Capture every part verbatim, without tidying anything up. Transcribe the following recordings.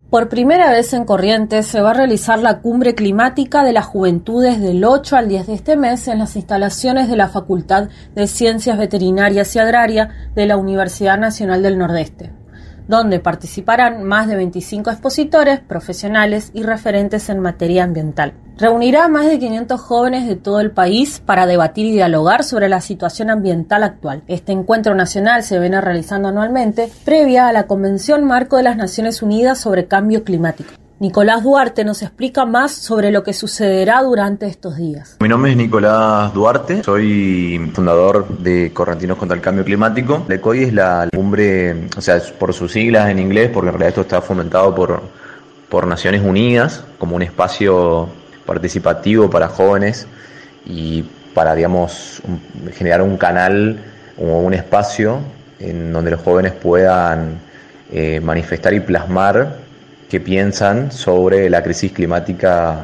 Por primera vez en Corrientes se va a realizar la Cumbre Climática de las Juventudes del ocho al diez de este mes en las instalaciones de la Facultad de Ciencias Veterinarias y Agraria de la Universidad Nacional del Nordeste, donde participarán más de veinticinco expositores, profesionales y referentes en materia ambiental. Reunirá a más de quinientos jóvenes de todo el país para debatir y dialogar sobre la situación ambiental actual. Este encuentro nacional se viene realizando anualmente, previa a la Convención Marco de las Naciones Unidas sobre Cambio Climático. Nicolás Duarte nos explica más sobre lo que sucederá durante estos días. Mi nombre es Nicolás Duarte, soy fundador de Correntinos contra el Cambio Climático. La COI es la cumbre, o sea, por sus siglas en inglés, porque en realidad esto está fomentado por, por Naciones Unidas como un espacio participativo para jóvenes y para, digamos, un, generar un canal o un espacio en donde los jóvenes puedan eh, manifestar y plasmar qué piensan sobre la crisis climática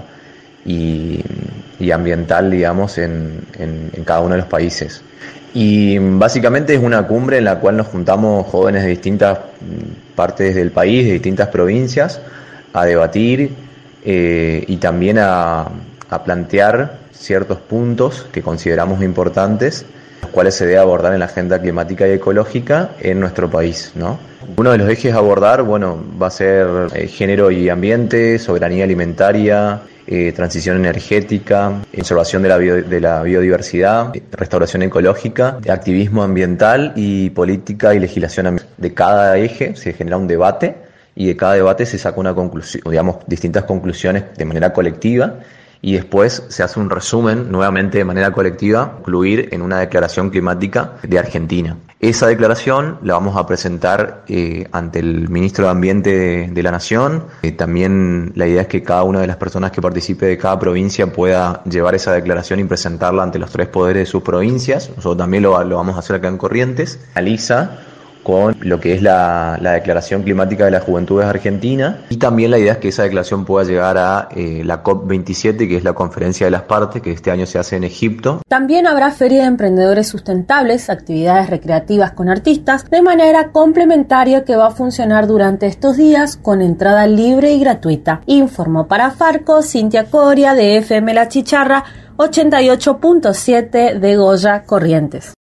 y, y ambiental, digamos, en, en, en cada uno de los países. Y básicamente es una cumbre en la cual nos juntamos jóvenes de distintas partes del país, de distintas provincias, a debatir eh, y también a, a plantear ciertos puntos que consideramos importantes, los cuales se debe abordar en la agenda climática y ecológica en nuestro país, ¿no? Uno de los ejes a abordar, bueno, va a ser eh, género y ambiente, soberanía alimentaria, eh, transición energética, conservación de la, bio, de la biodiversidad, restauración ecológica, activismo ambiental y política y legislación ambiental. De cada eje se genera un debate y de cada debate se saca una conclusión, digamos, distintas conclusiones de manera colectiva. Y después se hace un resumen nuevamente de manera colectiva, concluir en una declaración climática de Argentina. Esa declaración la vamos a presentar eh, ante el Ministro de Ambiente de, de la Nación. Eh, también la idea es que cada una de las personas que participe de cada provincia pueda llevar esa declaración y presentarla ante los tres poderes de sus provincias. Nosotros también lo, lo vamos a hacer acá en Corrientes. Analiza con lo que es la, la Declaración Climática de las Juventudes Argentina, y también la idea es que esa declaración pueda llegar a eh, la COP veintisiete, que es la Conferencia de las Partes, que este año se hace en Egipto. También habrá feria de emprendedores sustentables, actividades recreativas con artistas, de manera complementaria que va a funcionar durante estos días con entrada libre y gratuita. Informó para Farco Cintia Coria de F M La Chicharra, ochenta y ocho punto siete de Goya, Corrientes.